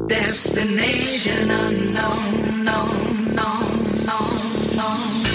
Destination unknown, no, no, no, no.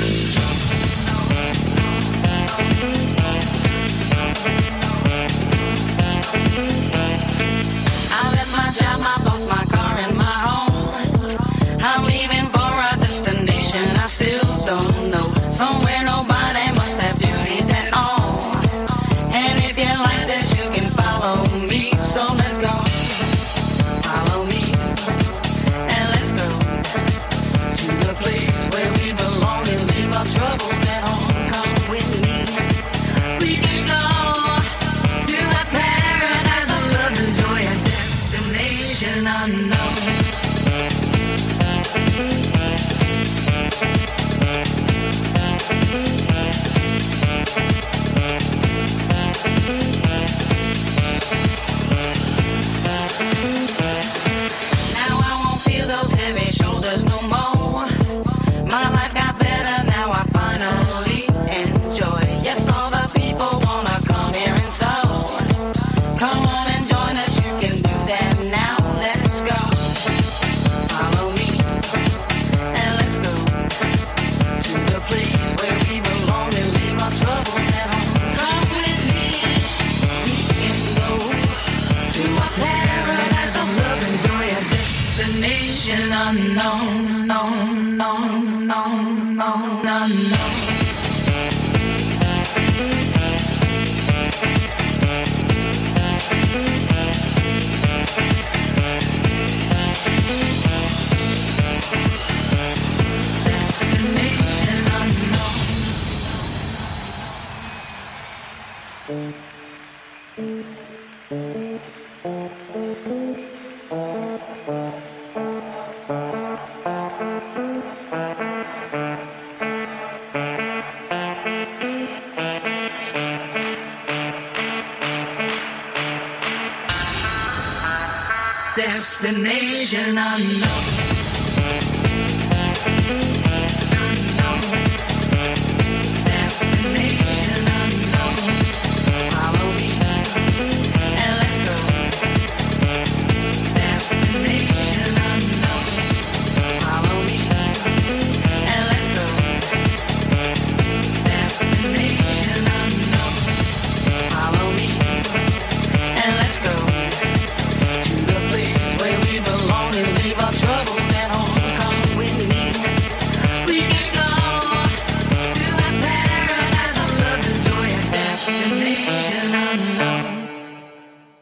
I left my job, my boss, my car, and my home. I'm leaving for a destination I still don't know. Somewhere nobody must have duties at all. And if you like this, you can follow me. So let's go. Follow me. And let's go to the place where we belong and leave our troubles at home. Come with me. We can go to a paradise of love and joy, a destination unknown. Now I won't feel those heavy shoulders no more. My life got better, now I finally enjoy. Yes, all the people wanna come here and so. Come on and join us, you can do that now. Let's go. Follow me. And let's go to the place where we belong and leave our troubles at home. Come with me. We can go to a paradise of love and joy, a destination unknown, no, no, no, no, no, no. Destination unknown. Destination unknown.